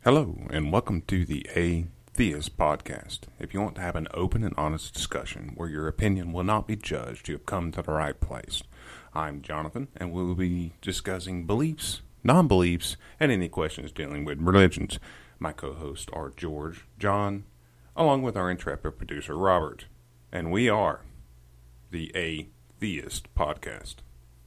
Hello, and welcome to the Atheist Podcast. If you want to have an open and honest discussion where your opinion will not be judged, you have come to the right place. I'm Jonathan, and we will be discussing beliefs, non-beliefs, and any questions dealing with religions. My co-hosts are George, John, along with our intrepid producer, Robert. And we are the Atheist Podcast.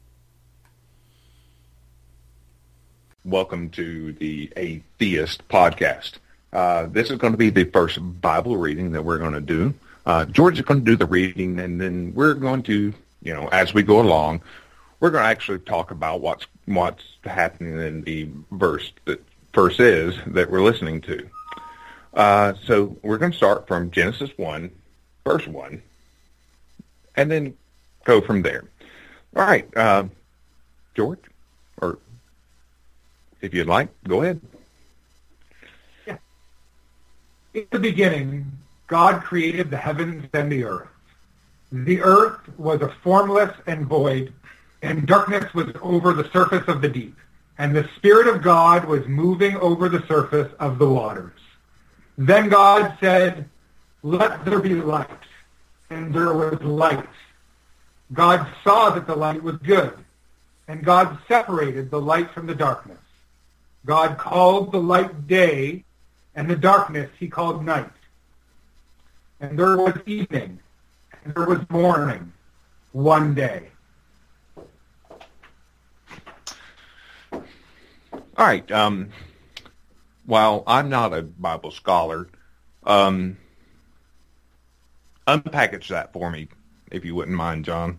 Welcome to the Atheist Podcast. This is going to be the first Bible reading that we're going to do. George is going to do the reading, and then we're going to, as we go along, we're going to actually talk about what's happening in the verse is that we're listening to. So we're going to start from Genesis 1, verse 1, and then go from there. All right, George, or if you'd like, go ahead. Yeah. In the beginning, God created the heavens and the earth. The earth was a formless and void, and darkness was over the surface of the deep. And the Spirit of God was moving over the surface of the waters. Then God said, "Let there be light." And there was light. God saw that the light was good, and God separated the light from the darkness. God called the light day, and the darkness he called night. And there was evening, and there was morning, one day. All right. While I'm not a Bible scholar, unpackage that for me, if you wouldn't mind, John.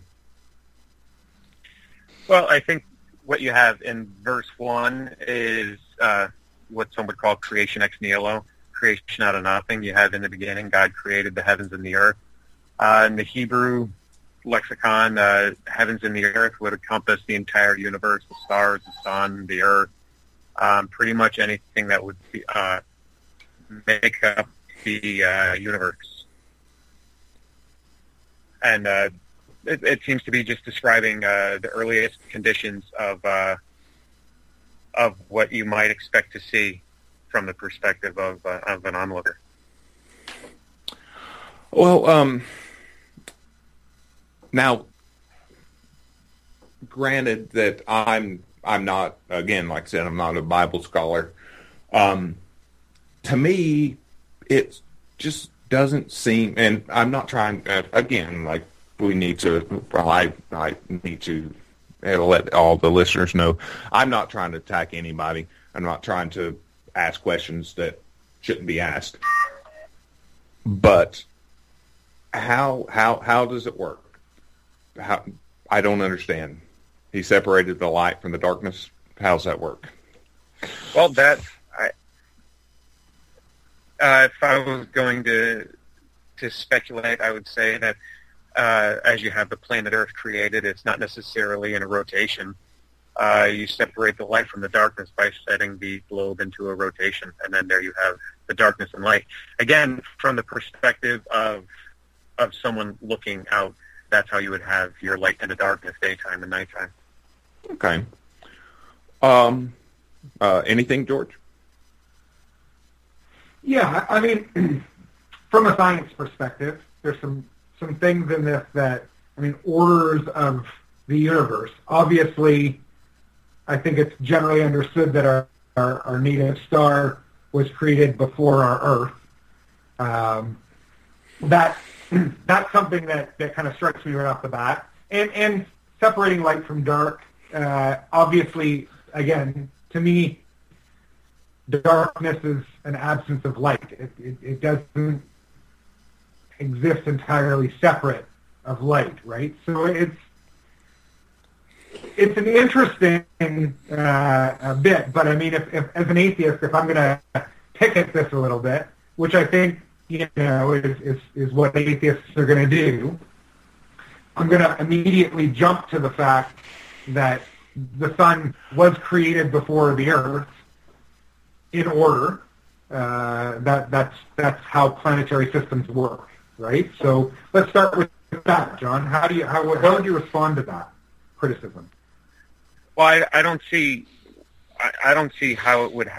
Well, I think what you have in verse 1 is what some would call creation ex nihilo, creation out of nothing. You have in the beginning, God created the heavens and the earth. In the Hebrew lexicon, heavens and the earth would encompass the entire universe, the stars, the sun, the earth, pretty much anything that would make up the universe. And it seems to be just describing the earliest conditions of what you might expect to see from the perspective of an onlooker. Well, now, granted that I'm not, again, like I said, I'm not a Bible scholar. To me, it just doesn't seem, and I'm not trying, again, like I need to let all the listeners know, I'm not trying to attack anybody. I'm not trying to ask questions that shouldn't be asked. But how does it work? I don't understand. He separated the light from the darkness. How's that work? Well, if I was going to speculate, I would say that as you have the planet Earth created, it's not necessarily in a rotation. You separate the light from the darkness by setting the globe into a rotation, and then there you have the darkness and light. Again, from the perspective of someone looking out, that's how you would have your light and the darkness, daytime and nighttime. Okay. Anything, George? Yeah, I mean, from a science perspective, there's some things in this that, orders of the universe. Obviously, I think it's generally understood that our native star was created before our Earth. That's something that kind of strikes me right off the bat. And separating light from dark, obviously, again, to me, darkness is an absence of light. It doesn't exist entirely separate of light, right? So it's an interesting bit, but if as an atheist, if I'm going to pick at this a little bit, which I think is what atheists are going to do, I'm going to immediately jump to the fact that the sun was created before the earth in order. That's how planetary systems work, right? So let's start with that, John. How would you respond to that criticism? Well, I don't see how it would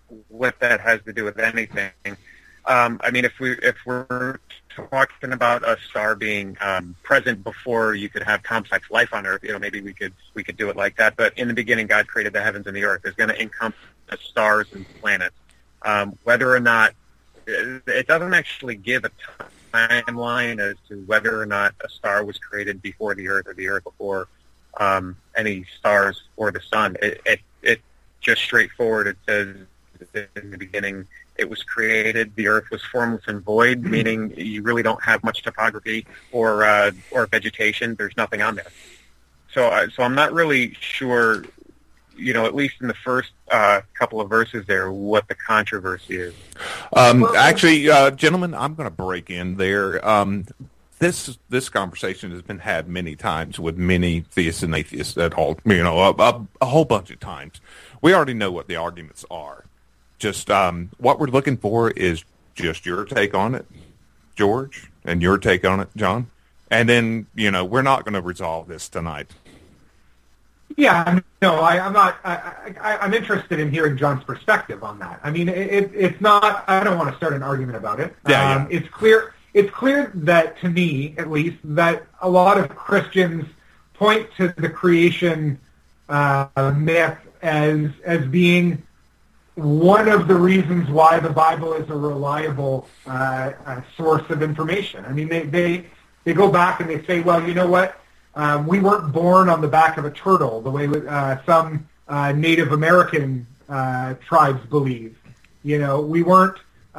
what that has to do with anything. I mean, if we're talking about a star being present before you could have complex life on Earth, maybe we could do it like that. But in the beginning, God created the heavens and the earth. It's going to encompass stars and planets. Whether or not it doesn't actually give a timeline as to whether or not a star was created before the earth or the earth before any stars or the sun. It just straightforward. It says in the beginning it was created. The earth was formless and void, meaning you really don't have much topography or vegetation. There's nothing on there. So I'm not really sure, at least in the first couple of verses there, what the controversy is. Actually, gentlemen, I'm going to break in there. This conversation has been had many times with many theists and atheists at all, a whole bunch of times. We already know what the arguments are. Just what we're looking for is just your take on it, George, and your take on it, John. And then, we're not going to resolve this tonight. Yeah, no, I'm not. I'm interested in hearing John's perspective on that. I mean, it's not. I don't want to start an argument about it. Yeah. It's clear. It's clear that, to me, at least, that a lot of Christians point to the creation myth as being one of the reasons why the Bible is a reliable source of information. I mean, they go back and they say, well, you know what? We weren't born on the back of a turtle the way some Native American tribes believe. We weren't.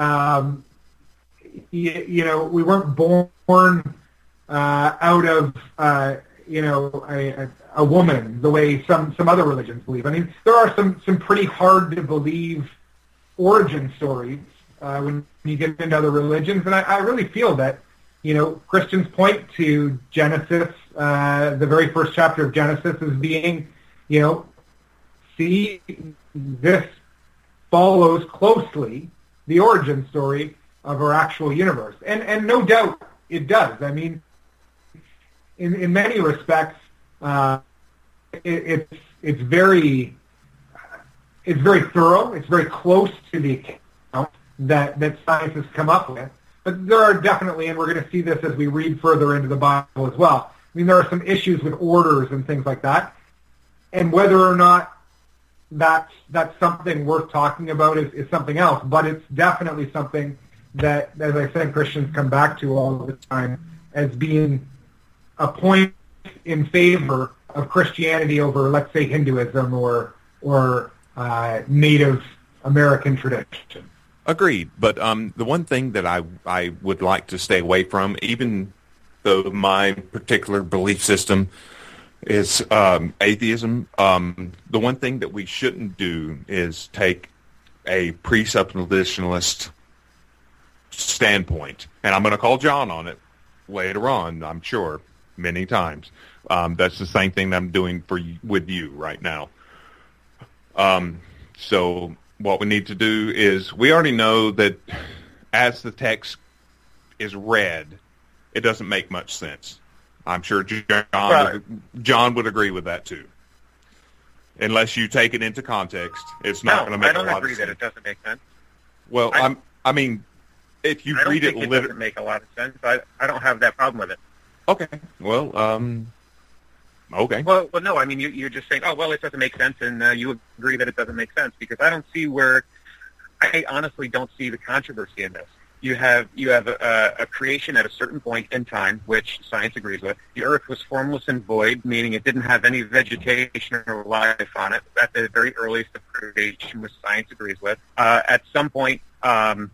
We weren't born out of a woman the way some other religions believe. I mean, there are some pretty hard to believe origin stories when you get into other religions, and I really feel that Christians point to Genesis, the very first chapter of Genesis, as being, see, this follows closely the origin story of our actual universe, and no doubt it does. I mean, in many respects, it's very thorough. It's very close to the account that science has come up with. But there are definitely, and we're going to see this as we read further into the Bible as well. I mean, there are some issues with orders and things like that, and whether or not that's something worth talking about is something else. But it's definitely something that, as I said, Christians come back to all the time as being a point in favor of Christianity over, let's say, Hinduism or Native American tradition. Agreed. But the one thing that I would like to stay away from, even though my particular belief system is atheism, the one thing that we shouldn't do is take a presuppositionalist standpoint. And I'm going to call John on it later on, I'm sure, many times. That's the same thing that I'm doing with you right now. So what we need to do is, we already know that as the text is read, it doesn't make much sense. I'm sure John would agree with that too. Unless you take it into context, it's not going to make a lot of sense. I don't agree that it doesn't make sense. Well, I mean, if you read it, it doesn't make a lot of sense. I don't have that problem with it. Okay. Well, okay. Well, no. I mean, you're just saying, oh, well, it doesn't make sense, and you agree that it doesn't make sense, because I don't see where. I honestly don't see the controversy in this. You have a creation at a certain point in time, which science agrees with. The Earth was formless and void, meaning it didn't have any vegetation or life on it. At the very earliest of creation, which science agrees with. At some point, the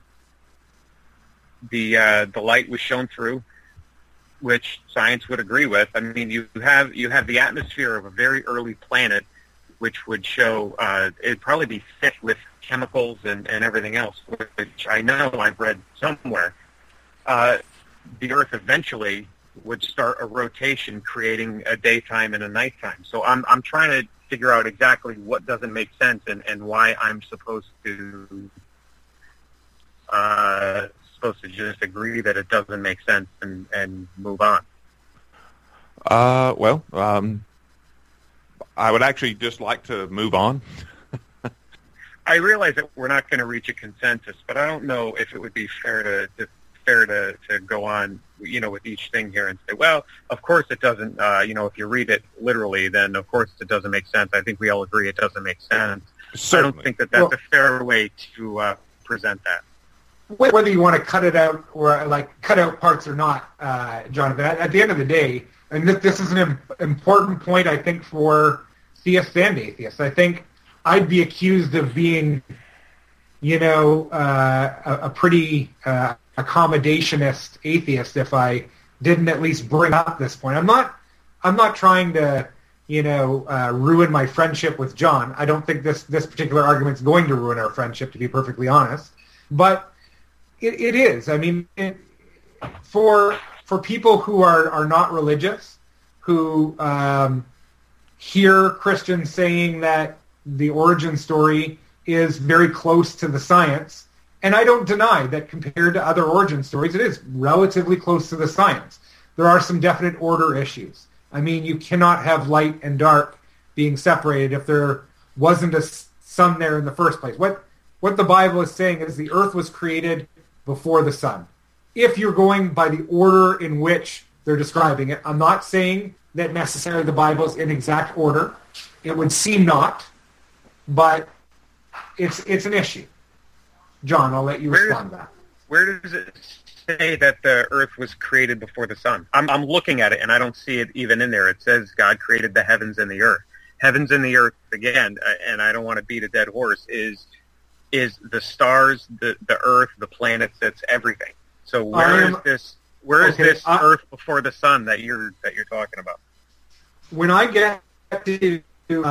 light was shown through, which science would agree with. I mean, you have the atmosphere of a very early planet, which would show it'd probably be thick with chemicals and everything else, which I know I've read somewhere. The Earth eventually would start a rotation, creating a daytime and a nighttime. So I'm trying to figure out exactly what doesn't make sense and why I'm supposed to just agree that it doesn't make sense and move on. I would actually just like to move on. I realize that we're not going to reach a consensus, but I don't know if it would be fair to go on, with each thing here and say, well, of course it doesn't. If you read it literally, then of course it doesn't make sense. I think we all agree it doesn't make sense. Certainly. I don't think that's a fair way to present that. Whether you want to cut it out or cut out parts or not, Jonathan, at the end of the day, and this is an important point, I think, for theists and atheists. I think I'd be accused of being, a pretty accommodationist atheist if I didn't at least bring up this point. I'm not trying to, ruin my friendship with John. I don't think this particular argument is going to ruin our friendship, to be perfectly honest. But it is. I mean, for people who are not religious, who hear Christians saying that the origin story is very close to the science, and I don't deny that compared to other origin stories, it is relatively close to the science. There are some definite order issues. I mean, you cannot have light and dark being separated if there wasn't a sun there in the first place. What the Bible is saying is the earth was created before the sun. If you're going by the order in which they're describing it, I'm not saying that necessarily the Bible is in exact order. It would seem not, but it's an issue. John, I'll let you respond to that. Where does it say that the earth was created before the sun? I'm looking at it, and I don't see it even in there. It says God created the heavens and the earth. Heavens and the earth, again, and I don't want to beat a dead horse, is the stars, the earth, the planets, that's everything. So where is this earth before the sun that you're talking about? When I get to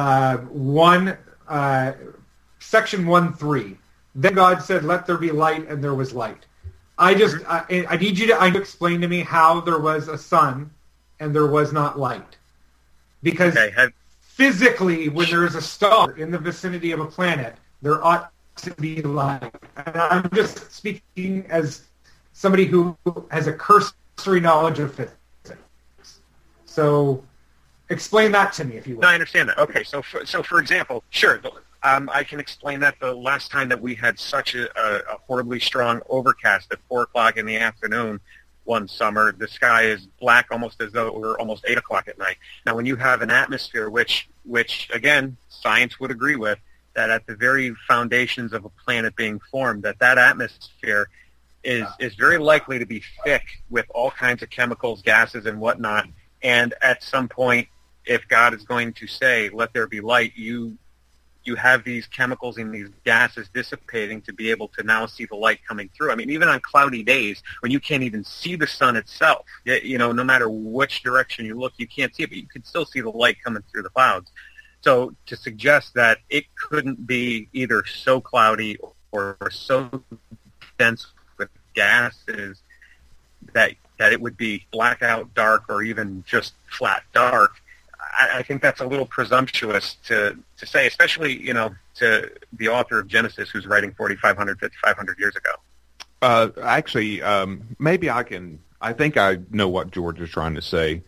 section 1:3, then God said, "Let there be light," and there was light. I need you to explain to me how there was a sun and there was not light, because physically, when there is a star in the vicinity of a planet, there ought to be light. And I'm just speaking as somebody who has a cursory knowledge of physics. So explain that to me, if you will. No, I understand that. Okay, so for example, sure, I can explain that the last time that we had such a horribly strong overcast at 4 o'clock in the afternoon one summer, the sky is black almost as though it were almost 8 o'clock at night. Now, when you have an atmosphere, which again, science would agree with, that at the very foundations of a planet being formed, that atmosphere is very likely to be thick with all kinds of chemicals, gases, and whatnot. And at some point, if God is going to say, "Let there be light," you have these chemicals and these gases dissipating to be able to now see the light coming through. I mean, even on cloudy days when you can't even see the sun itself, no matter which direction you look, you can't see it, but you can still see the light coming through the clouds. So to suggest that it couldn't be either so cloudy or so dense with gases that it would be blackout dark or even just flat dark, I think that's a little presumptuous to say, especially, to the author of Genesis, who's writing 4,500, 5,500 years ago. Actually, maybe I think I know what George is trying to say.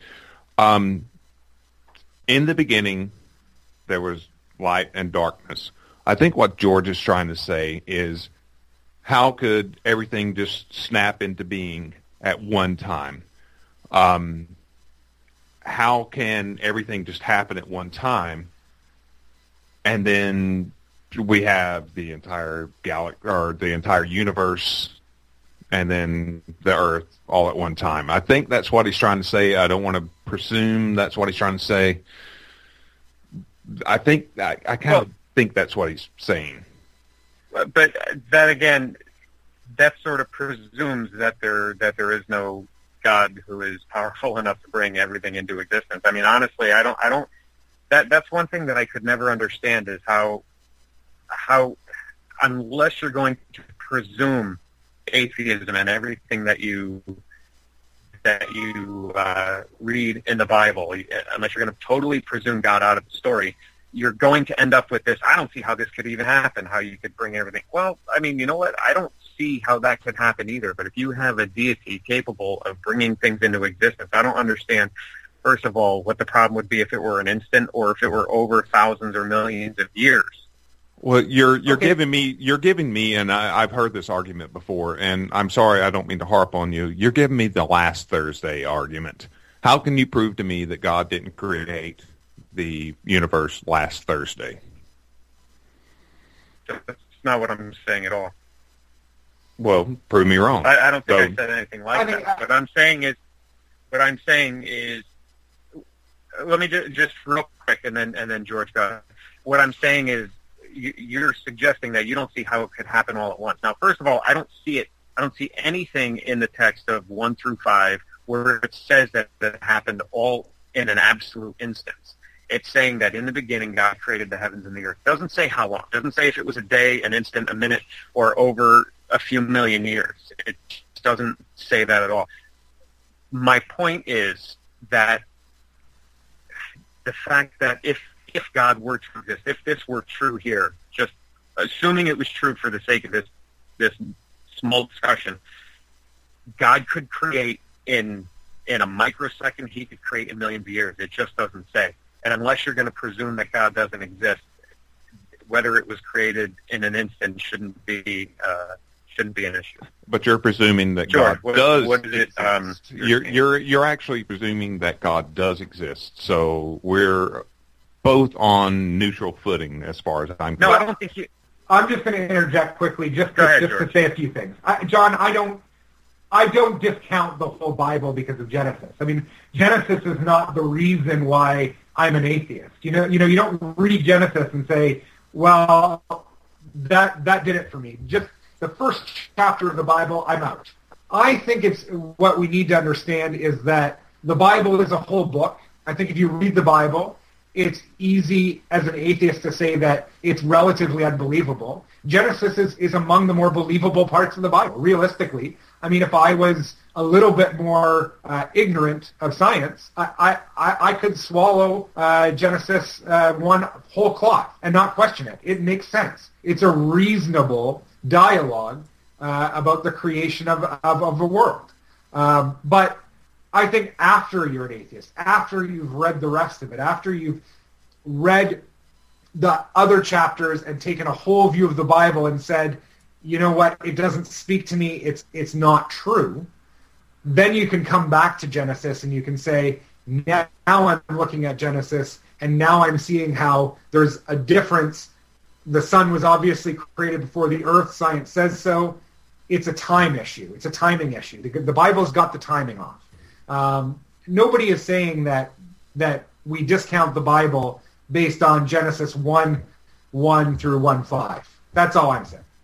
In the beginning, there was light and darkness. I think what George is trying to say is, how could everything just snap into being at one time? How can everything just happen at one time, and then we have the entire galaxy or the entire universe, and then the Earth all at one time? I think that's what he's trying to say. I don't want to presume that's what he's trying to say. I think I kind of think that's what he's saying. But that again, that sort of presumes that there is no God who is powerful enough to bring everything into existence. I mean, honestly, I don't. That's one thing that I could never understand is how unless you're going to presume atheism and everything that you read in the Bible, unless you're going to totally presume God out of the story, you're going to end up with this. I don't see how this could even happen, how you could bring everything. Well, I mean, you know what? I don't see how that could happen either. But if you have a deity capable of bringing things into existence, I don't understand, first of all, what the problem would be if it were an instant or if it were over thousands or millions of years. Well, you're giving me, and I've heard this argument before, and I'm sorry, I don't mean to harp on you. You're giving me the last Thursday argument. How can you prove to me that God didn't create the universe last Thursday? That's not what I'm saying at all. Well, prove me wrong. I don't think I said anything like that. What I'm saying is, let me just real quick, and then George got it. What I'm saying is, you're suggesting that you don't see how it could happen all at once. Now, first of all, I don't see it. I don't see anything in the text of 1 through 5 where it says that it happened all in an absolute instance. It's saying that in the beginning, God created the heavens and the earth. It doesn't say how long. It doesn't say if it was a day, an instant, a minute, or over a few million years. It doesn't say that at all. My point is that the fact that if God were to exist, if this were true here, just assuming it was true for the sake of this small discussion, God could create in a microsecond. He could create in millions of years. It just doesn't say. And unless you're going to presume that God doesn't exist, whether it was created in an instant shouldn't be an issue. But you're presuming that George, God does. What is it? You're actually presuming that God does exist. So we're both on neutral footing as far as I'm concerned. No, I don't think you. I'm just going to interject quickly, just Go ahead, to say a few things. John, I don't discount the whole Bible because of Genesis. I mean, Genesis is not the reason why I'm an atheist. You don't read Genesis and say, well, that did it for me. Just the first chapter of the Bible, I'm out. I think it's what we need to understand is that the Bible is a whole book. I think if you read the Bible, it's easy as an atheist to say that it's relatively unbelievable. Genesis is among the more believable parts of the Bible, realistically. I mean, if I was a little bit more ignorant of science, I could swallow Genesis 1 whole cloth and not question it. It makes sense. It's a reasonable dialogue about the creation of a world. But I think after you're an atheist, after you've read the rest of it, after you've read the other chapters and taken a whole view of the Bible and said, you know what, it doesn't speak to me, it's not true, then you can come back to Genesis and you can say, now I'm looking at Genesis and now I'm seeing how there's a difference. The sun was obviously created before the earth, science says so. It's a time issue. It's a timing issue. The Bible's got the timing off. Nobody is saying that we discount the Bible based on Genesis 1:1 through 1:5. That's all I'm saying.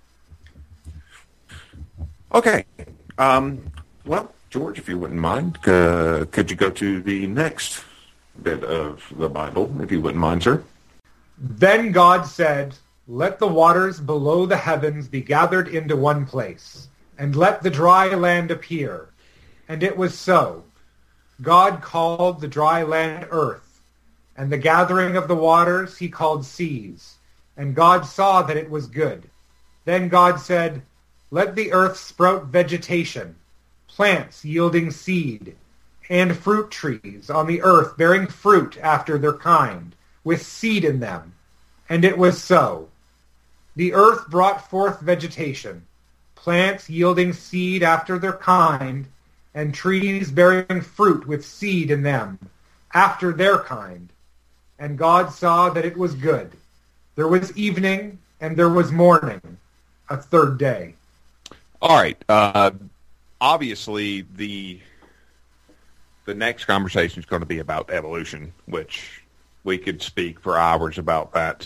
Okay. Well, George, if you wouldn't mind, could you go to the next bit of the Bible, if you wouldn't mind, sir? Then God said, let the waters below the heavens be gathered into one place, and let the dry land appear. And it was so. God called the dry land earth, and the gathering of the waters he called seas. And God saw that it was good. Then God said, let the earth sprout vegetation, plants yielding seed, and fruit trees on the earth bearing fruit after their kind, with seed in them. And it was so. The earth brought forth vegetation, plants yielding seed after their kind, and trees bearing fruit with seed in them, after their kind. And God saw that it was good. There was evening, and there was morning, a third day. All right. Obviously, the next conversation is going to be about evolution, which we could speak for hours about that.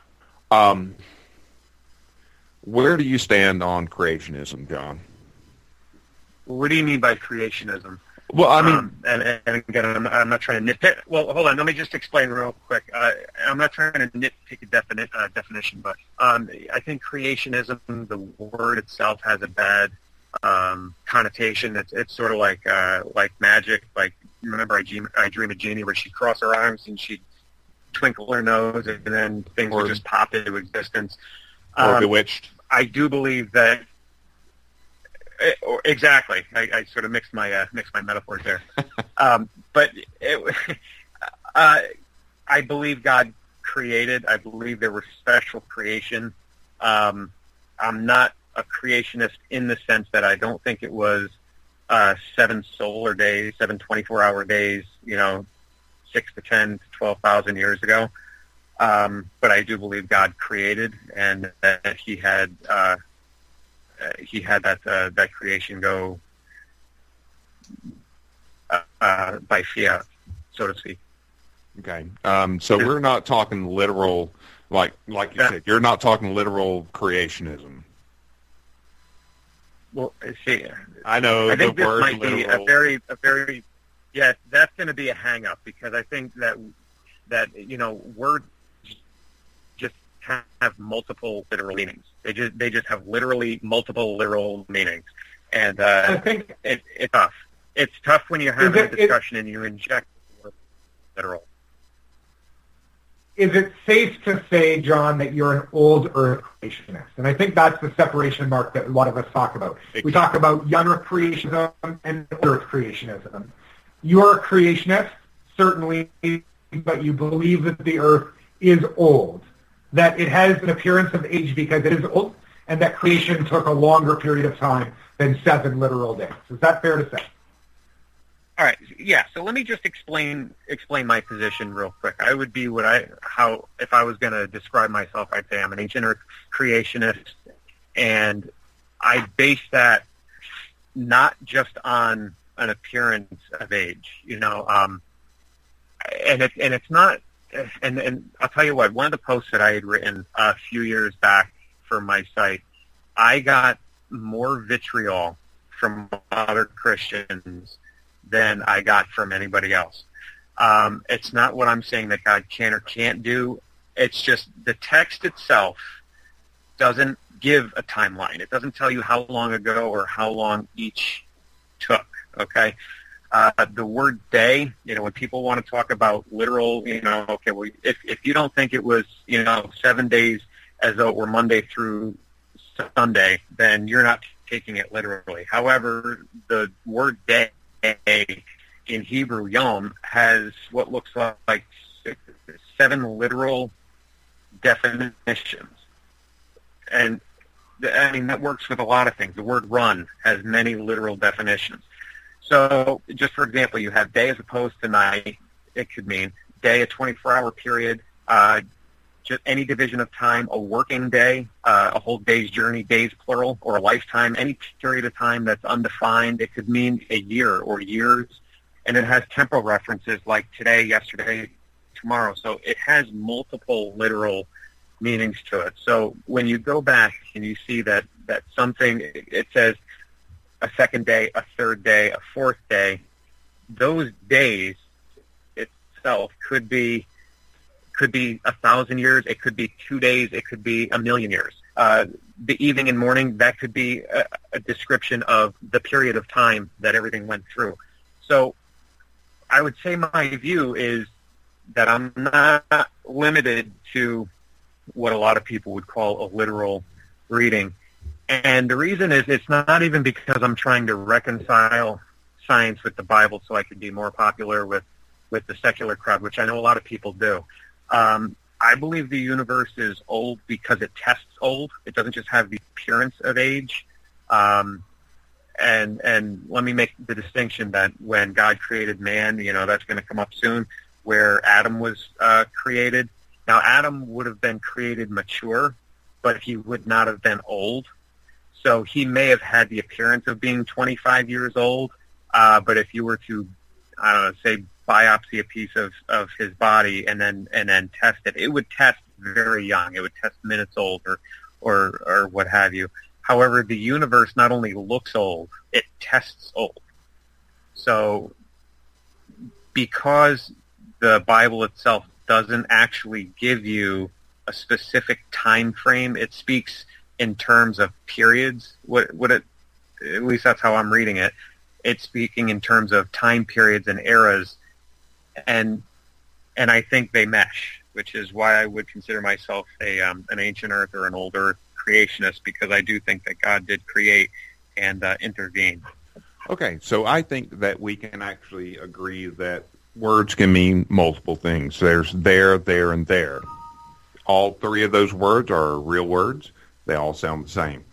Where do you stand on creationism, John? What do you mean by creationism? Well, I mean, and again, I'm not trying to nitpick. Well, hold on. Let me just explain real quick. I'm not trying to nitpick a definition, but I think creationism, the word itself, has a bad connotation. It's sort of like magic. Like, remember, I Dream of Jeannie, where she'd cross her arms and she'd twinkle her nose, and then things would just pop into existence. Or Bewitched. I do believe that. Exactly. I sort of mixed my metaphors there. But I believe God created. I believe there was special creation. I'm not a creationist in the sense that I don't think it was 7 solar days, 7 24-hour days, 6 to 10 to 12,000 years ago. But I do believe God created, and that He had that creation go by fiat, so to speak. Okay. So we're not talking literal, like you said, you're not talking literal creationism. Well, see, I know I think the this word might literal. be a very, yes, that's going to be a hang-up, because I think that words just have multiple literal meanings. They just have literally multiple literal meanings, and I think it's tough. It's tough when you're having a discussion and you inject the word literal. Is it safe to say, John, that you're an old earth creationist? And I think that's the separation mark that a lot of us talk about. We talk about young earth creationism and old earth creationism. You're a creationist, certainly, but you believe that the earth is old, that it has an appearance of age because it is old, and that creation took a longer period of time than 7 literal days. Is that fair to say? All right, yeah. So let me just explain my position real quick. I would be if I was going to describe myself, I'd say I'm an ancient earth creationist, and I base that not just on an appearance of age, and it's not. And I'll tell you what. One of the posts that I had written a few years back for my site, I got more vitriol from other Christians than I got from anybody else. It's not what I'm saying that God can or can't do. It's just the text itself doesn't give a timeline. It doesn't tell you how long ago or how long each took, okay? The word day, when people want to talk about literal, okay, well, if you don't think it was, 7 days as though it were Monday through Sunday, then you're not taking it literally. However, the word day in Hebrew, yom, has what looks like 7 literal definitions. And, that works with a lot of things. The word run has many literal definitions. So, just for example, you have day as opposed to night. It could mean day, a 24-hour period, just any division of time, a working day, a whole day's journey, days plural, or a lifetime, any period of time that's undefined. It could mean a year or years, and it has temporal references like today, yesterday, tomorrow. So it has multiple literal meanings to it. So when you go back and you see that something, it says a second day, a third day, a fourth day, those days itself could be 1,000 years. It could be 2 days. It could be 1,000,000 years. The evening and morning, that could be a description of the period of time that everything went through. So I would say my view is that I'm not limited to what a lot of people would call a literal reading. And the reason is it's not even because I'm trying to reconcile science with the Bible so I could be more popular with the secular crowd, which I know a lot of people do. I believe the universe is old because it tests old. It doesn't just have the appearance of age. And let me make the distinction that when God created man, that's going to come up soon, where Adam was created. Now, Adam would have been created mature, but he would not have been old. So he may have had the appearance of being 25 years old, but if you were to, say biopsy a piece of his body and then test it, it would test very young. It would test minutes old or what have you. However, the universe not only looks old, it tests old. So because the Bible itself doesn't actually give you a specific time frame, it speaks in terms of periods. At least that's how I'm reading it. It's speaking in terms of time periods and eras, and I think they mesh, which is why I would consider myself an ancient earth or an old earth creationist, because I do think that God did create and intervene. Okay, so I think that we can actually agree that words can mean multiple things. There's there, and there. all three of those words are real words. They all sound the same.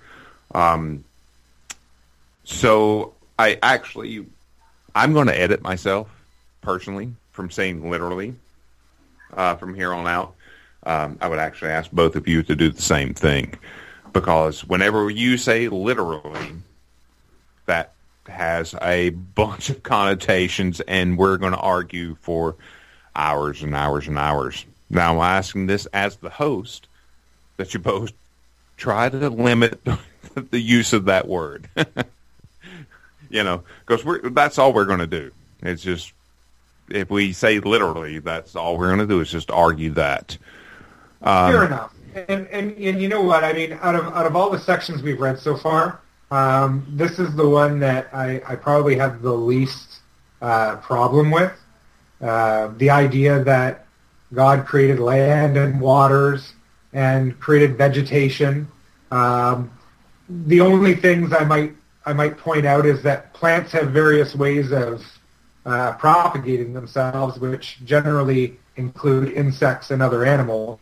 So I'm going to edit myself personally from saying literally from here on out. I would actually ask both of you to do the same thing, because whenever you say literally, that has a bunch of connotations, and we're going to argue for hours and hours and hours. Now, I'm asking this as the host, that you both try to limit the use of that word. Because that's all we're going to do. It's just, if we say literally, that's all we're going to do is just argue that. Fair enough. And you know what? I mean, out of all the sections we've read so far, this is the one that I probably have the least problem with. The idea that God created land and waters and created vegetation. The only things I might point out is that plants have various ways of propagating themselves, which generally include insects and other animals.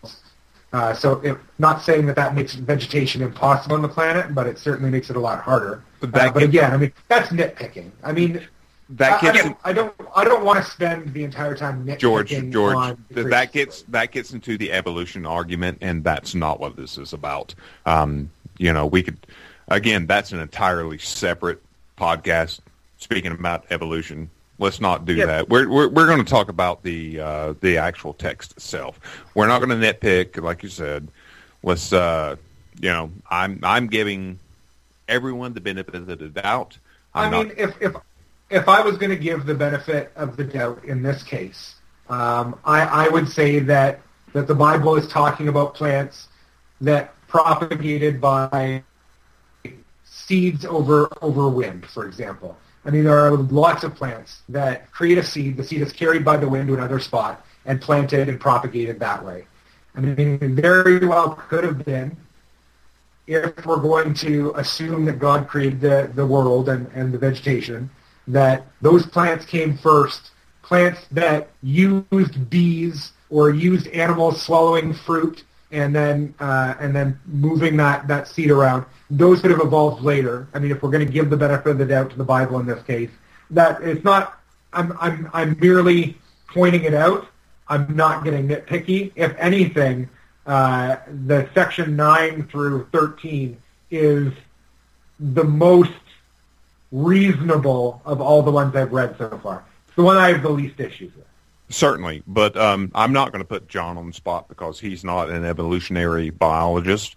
Not saying that makes vegetation impossible on the planet, but it certainly makes it a lot harder. But again, I mean, that's nitpicking. I mean, I don't want to spend the entire time nitpicking. George, that gets into the evolution argument, and that's not what this is about. We could, again, that's an entirely separate podcast speaking about evolution. Let's not do that. We're going to talk about the actual text itself. We're not going to nitpick, like you said. Let's I'm giving everyone the benefit of the doubt. If I was going to give the benefit of the doubt in this case, I would say that the Bible is talking about plants that propagated by seeds over wind, for example. I mean, there are lots of plants that create a seed. The seed is carried by the wind to another spot and planted and propagated that way. I mean, it very well could have been, if we're going to assume that God created the world and the vegetation, that those plants came first. Plants that used bees or used animals swallowing fruit and then moving that seed around. Those could have evolved later. I mean, if we're going to give the benefit of the doubt to the Bible in this case, that it's not. I'm merely pointing it out. I'm not getting nitpicky. If anything, the section 9 through 13 is the most reasonable of all the ones I've read so far. It's the one I have the least issues with. Certainly, but I'm not going to put John on the spot because he's not an evolutionary biologist.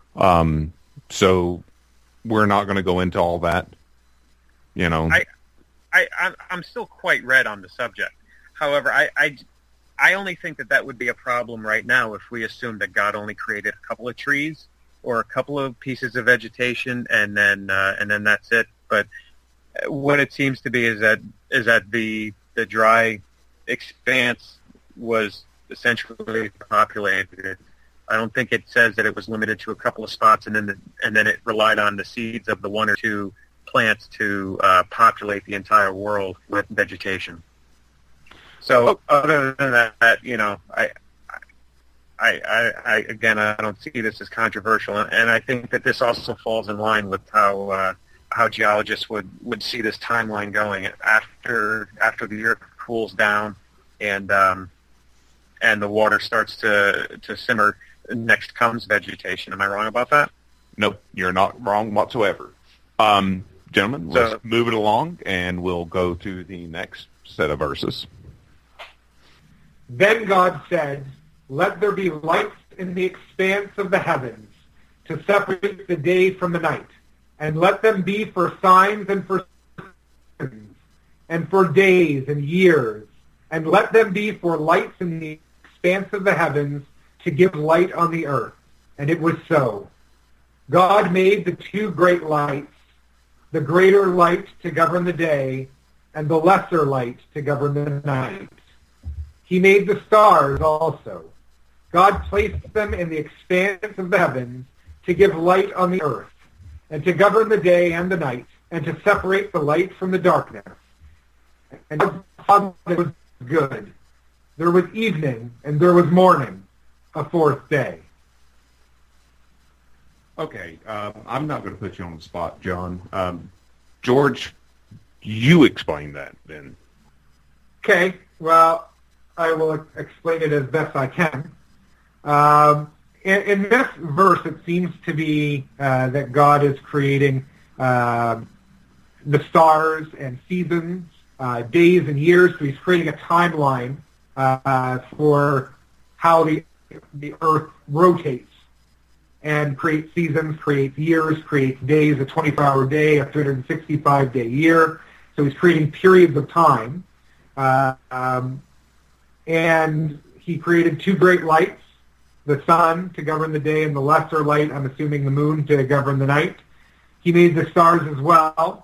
So we're not going to go into all that. I'm still quite red on the subject. However, I only think that would be a problem right now if we assume that God only created a couple of trees or a couple of pieces of vegetation and then that's it. But what it seems to be is that the dry expanse was essentially populated. I don't think it says that it was limited to a couple of spots and then it relied on the seeds of the one or two plants to populate the entire world with vegetation. So other than that, I don't see this as controversial, and I think that this also falls in line with how geologists would see this timeline going after the earth cools down and the water starts to simmer. Next comes vegetation. Am I wrong about that? Nope, you're not wrong whatsoever. Gentlemen, let's move it along, and we'll go to the next set of verses. Then God said, "Let there be lights in the expanse of the heavens to separate the day from the night, and let them be for signs and for seasons, and for days and years, and let them be for lights in the expanse of the heavens to give light on the earth." And it was so. God made the two great lights, the greater light to govern the day, and the lesser light to govern the night. He made the stars also. God placed them in the expanse of the heavens to give light on the earth, and to govern the day and the night, and to separate the light from the darkness. And God saw that it was good. There was evening, and there was morning, a fourth day. Okay, I'm not going to put you on the spot, John. George, you explain that then. Okay, well, I will explain it as best I can. In this verse, it seems to be that God is creating the stars and seasons, days and years. So he's creating a timeline for how the earth rotates and creates seasons, creates years, creates days, a 24-hour day, a 365-day year. So he's creating periods of time. And he created two great lights, the sun to govern the day and the lesser light, I'm assuming the moon, to govern the night. He made the stars as well.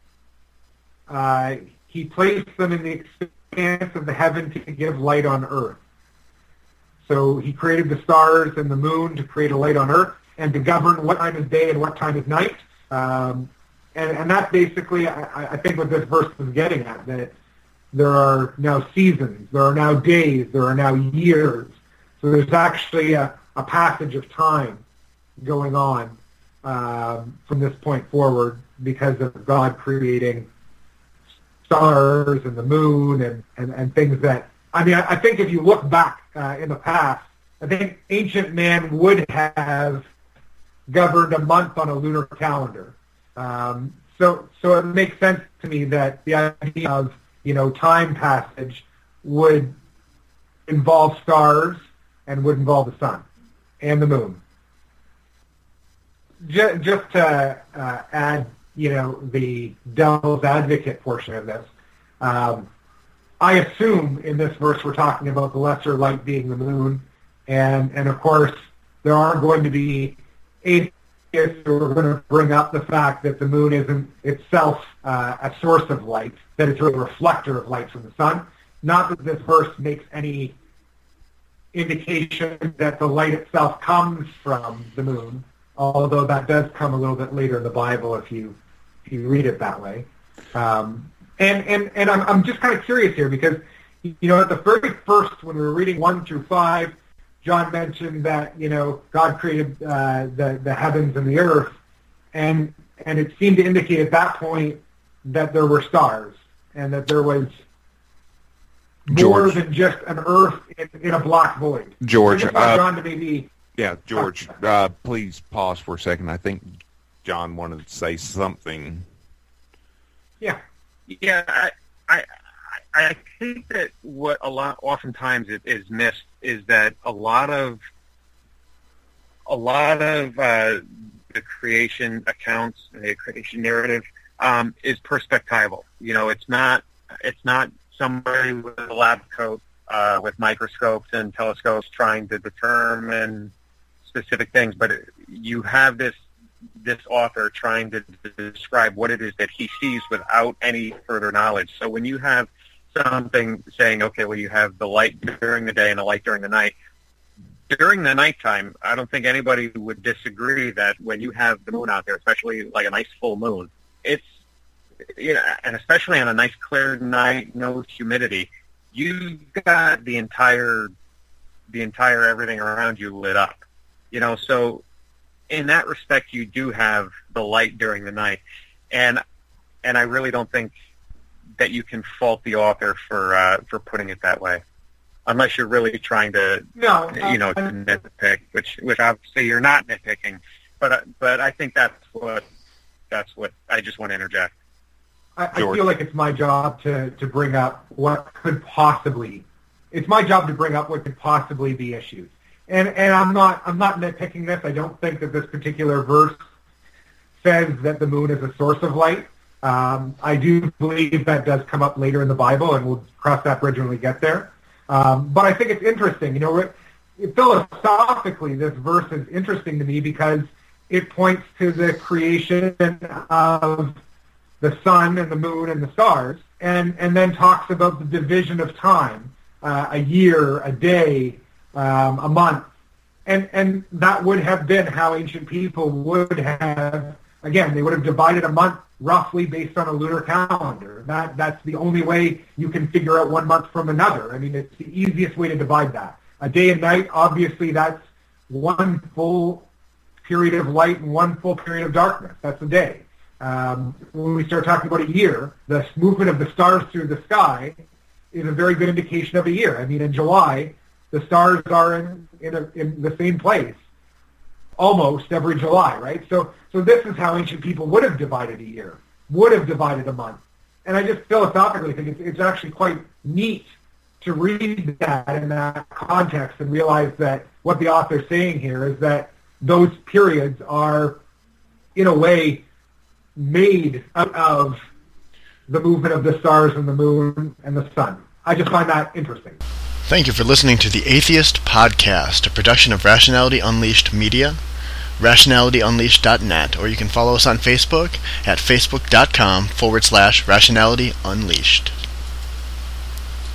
He placed them in the expanse of the heaven to give light on earth. So he created the stars and the moon to create a light on earth and to govern what time is day and what time is night. And that's basically, I think, what this verse is getting at, that there are now seasons, there are now days, there are now years. So there's actually a passage of time going on from this point forward because of God creating stars and the moon and things that, I mean, I think if you look back in the past, I think ancient man would have governed a month on a lunar calendar. So it makes sense to me that the idea of, time passage would involve stars and would involve the sun and the moon. Just to add, the devil's advocate portion of this, I assume in this verse we're talking about the lesser light being the moon, and of course there are going to be atheists who are going to bring up the fact that the moon isn't itself a source of light, that it's really a reflector of light from the sun. Not that this verse makes any indication that the light itself comes from the moon, although that does come a little bit later in the Bible if you read it that way. And I'm just kind of curious here because, at the very first, when we were reading 1 through 5, John mentioned that, God created the heavens and the earth, and it seemed to indicate at that point that there were stars and that there was more than just an earth in a black void. George, John to maybe... Yeah, George, please pause for a second. I think John wanted to say something. Yeah. Yeah, I think that what oftentimes it is missed is that a lot of the creation accounts, the creation narrative, is perspectival. It's not somebody with a lab coat with microscopes and telescopes trying to determine specific things, but you have this author trying to describe what it is that he sees without any further knowledge. So when you have something saying, okay, well, you have the light during the day and the light during the night. During the nighttime, I don't think anybody would disagree that when you have the moon out there, especially like a nice full moon, it's, and especially on a nice clear night, no humidity, you got the entire everything around you lit up. So in that respect, you do have the light during the night, and I really don't think that you can fault the author for putting it that way, unless you're really trying to to nitpick, which obviously you're not nitpicking. But I think that's what I just want to interject. I feel like it's my job to bring up what could possibly. It's my job to bring up what could possibly be issues. And I'm not nitpicking this. I don't think that this particular verse says that the moon is a source of light. I do believe that does come up later in the Bible, and we'll cross that bridge when we get there. But I think it's interesting. Philosophically, this verse is interesting to me because it points to the creation of the sun and the moon and the stars, and then talks about the division of time, a year, a day, a month. And that would have been how ancient people would have, again, they would have divided a month roughly based on a lunar calendar. That's the only way you can figure out one month from another. I mean, it's the easiest way to divide that. A day and night, obviously, that's one full period of light and one full period of darkness. That's a day. When we start talking about a year, the movement of the stars through the sky is a very good indication of a year. I mean, in July, the stars are in the same place almost every July, right? So this is how ancient people would have divided a year, would have divided a month. And I just philosophically think it's actually quite neat to read that in that context and realize that what the author's saying here is that those periods are, in a way, made out of the movement of the stars and the moon and the sun. I just find that interesting. Thank you for listening to the Atheist Podcast, a production of Rationality Unleashed Media, rationalityunleashed.net, or you can follow us on Facebook at facebook.com/rationalityunleashed.